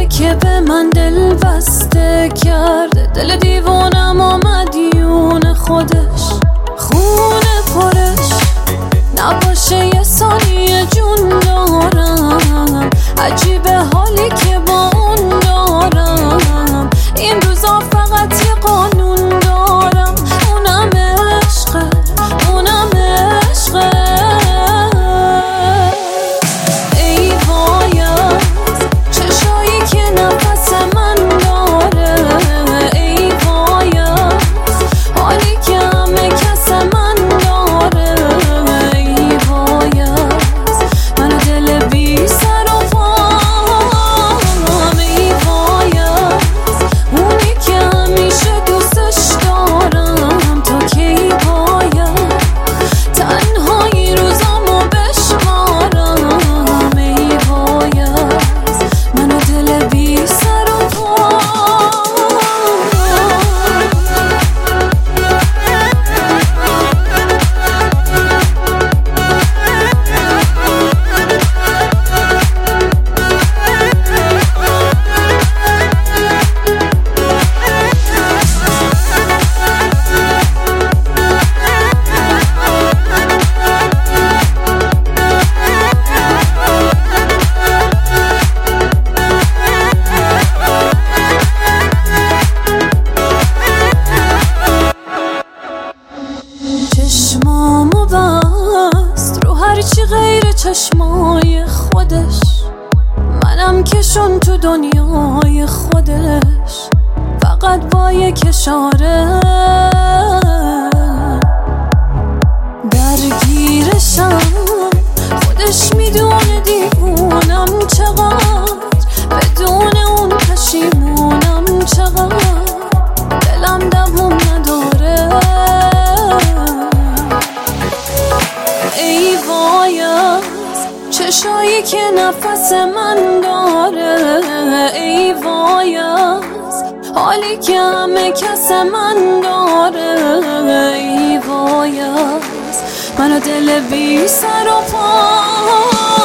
که به من دل بسته کرده، دل دیوانم و مدیون خودش، خونه پرش نباشه یه ثانیه جون دارم. عجیبه حالی که با اون دارم، این روزا فقط یه قانون دارم، اونم عشقه، اونم عشقه. ای وایت چشایی که نفس من داره، ای وایت حالی که همه کس من داره، ای وایت منو دل بی سر و پام، ای وایت اونی که همیشه دوستش دارم، تا کی باید تنهایی روزامو بشمارم، ای وایت منو دل بی سر و چشمامو بست رو هرچی غیر چشمای خودش، منم کشون تو دنیای خودش، فقط با یک اشاره درگیرشم، خودش میدونه دیوونم چقدر، بدون اون پشیمونم چقدر، دلم دووم نداره. ای وایت چشایی که نفس من داره، ای وایت حالی که همه کس من داره، ای وایت منو دل بی سر و پا.